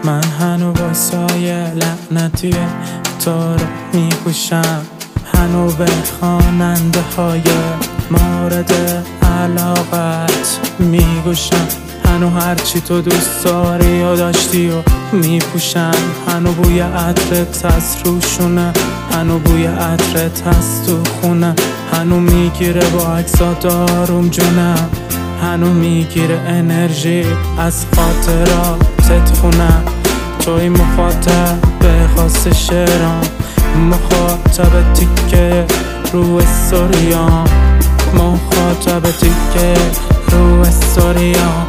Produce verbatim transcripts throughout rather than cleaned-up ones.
من هنو با سایه لعنتی تو رو میپوشم، هنو به خواننده های مورد علاقت میگوشم، هنو هرچی تو دوست داری و داشتی و میپوشم، هنو بوی عطرت از روشونه، هنو بوی عطرت از تو خونه، هنو میگیره با عکسات آروم جونم، هنو میگیره انرژی از خاطراتت خونم. توی مخاطب به خاص شعرام، مخاطب تیکه رو استوریام، مخاطب تیکه رو استوریام.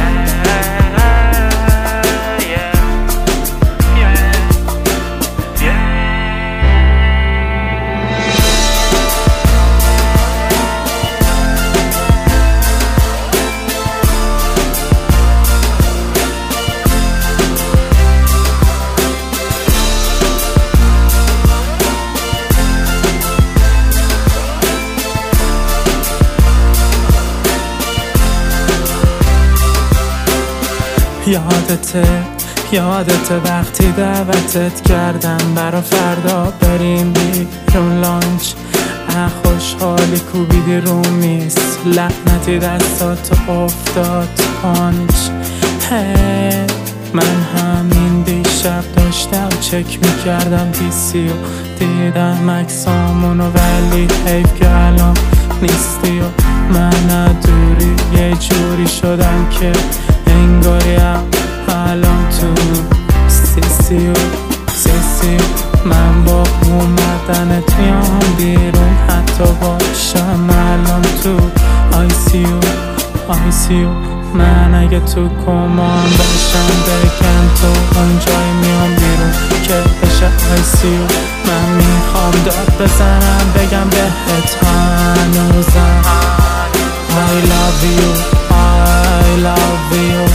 یادته یادته وقتی دعوتت کردم برا فردا بریم بیرون لانچ، خوشحالی کوبیدی رو میز، لعنتی دستات افتاد پانچ. هی من همین دیشب داشتم چک میکردم پیسی و دیدم عکسامونو، ولی حیف که الان نیستی و من ندوری یه جوری شدم که انگاریم الان تو سیسی و سیسی. من با اومدنت میام بیرون، حتی باشم الان تو آی سی یو آی سی یو. من اگه تو کمان باشم بگم تو اونجای میام بیرون که بشه آی سی یو. من میخوام داد بزنم بگم بهت هنوزم I love you I love you